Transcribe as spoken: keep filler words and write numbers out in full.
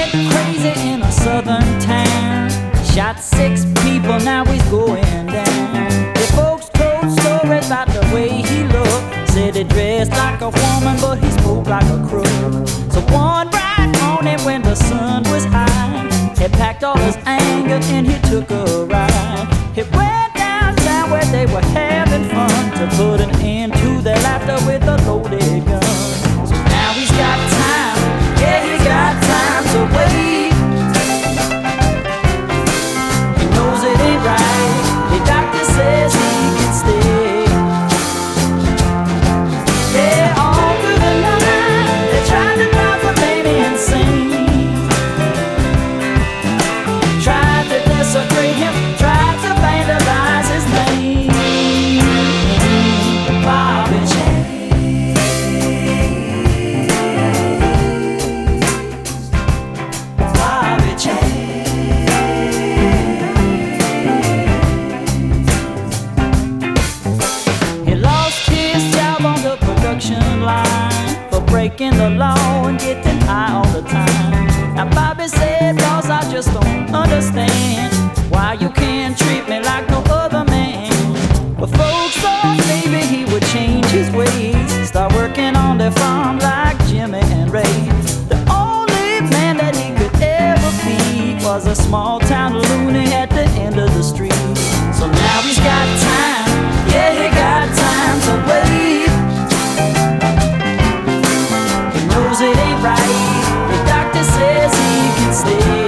went crazy in a southern town. Shot six people, now he's going down. The folks told stories about the way he looked. Said he dressed like a woman, but he spoke like a crook. So one bright morning when the sun was high, he packed all his anger and he took a ride. He went downtown where they were having fun to put an end to their laughter with a loaded gun. So now he's got time, yeah, he got time to wait. He knows it ain't right, the doctor says he can stay. Yeah, all through the night they tried to knock the baby insane. Tried to desecrate him, tried to vandalize his name. Bobby J. Bobby J. He lost his job on the production line for breaking the law and getting high all the time. Now Bobby said, "Boss, I just don't understand why you can't treat me like no other man." But folks thought maybe he would change his ways, start working on their farm like Jimmy and Ray. The only man that he could ever be was a small town loony at the end of the street. So now he's got time, yeah, he got time to wait. He knows it ain't right, the doctor says he can stay.